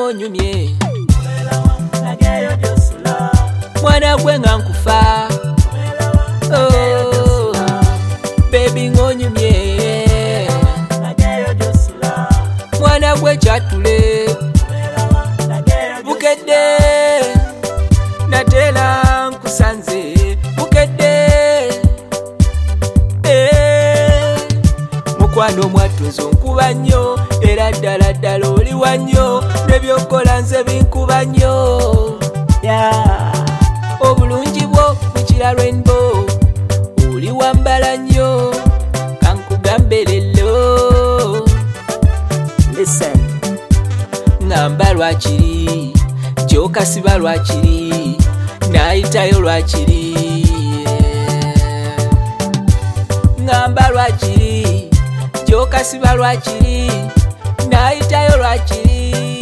ng'onyumye mwana gwe nga nkufa oh baby ng'onyumye mwana gwe kyatule bukedde natela nkusanze bukedde mukwano mwatuzo nkuba nnyo era ddala ddala oli wa nnyo nebyokola nze binkuba nnyo obulungi bwo bukira rainbow oli wambala nnyo kankugambe lelo listen ngamba lwakiri gyokasiba lwakiri nayitayo lwakiri ngamba lwakiri gyokasiba lwakiri nayitayo lwakiri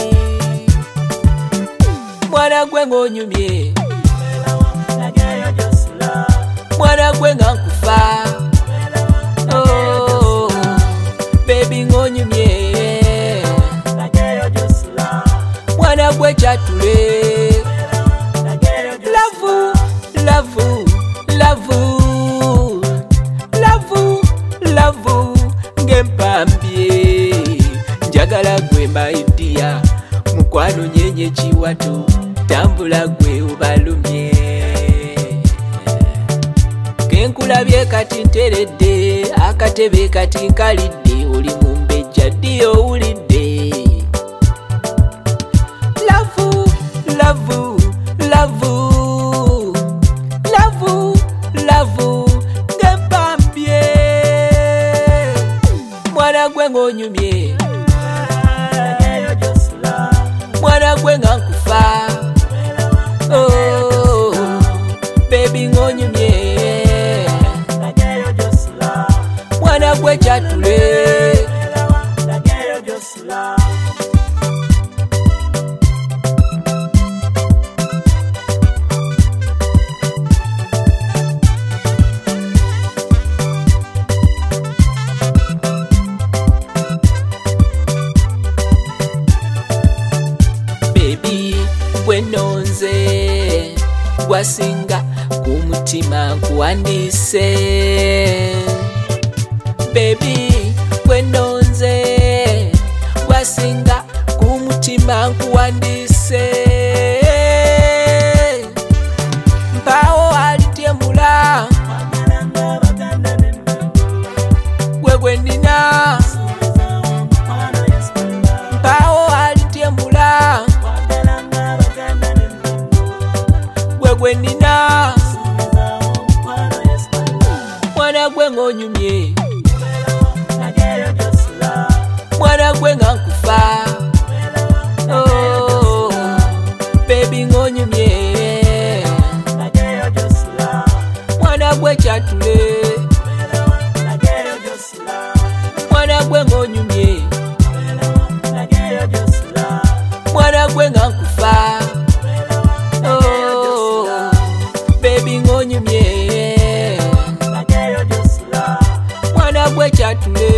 mwana gwe ng'onyumye mwana gwe nga nkufa oh baby ng'onyumye mwana gwe kyatule lavu lavu lavu lavu lavu ng'empambye njagala gwe maidia mukwano nyenye kiwato tambula gwe obalumye kenkulabye kati nteredde akatebe kati nkalidde oli mumbejja ddi owulidde lavu lavu lavu lavu lavu ng'empambye mwana gwe ng'onyumye mwana gwe nga nkufa oh baby ng'onyumye mwana gwe kyatule gwenonze gwasinga ku mutima nkuwandiise baby gwenonze gwasinga ku mutima nkuwandiise mpawo alityemula gwe gwendina mpawo alityemula gwenina mwana gwe ng'onyumye mwana gwe nga nkufa oh baby ng'onyumye mwana gwe kyatule mwana gwe ng'onyumye mwana gwe nga nkufa ng'onyumye mwana gwe kyatule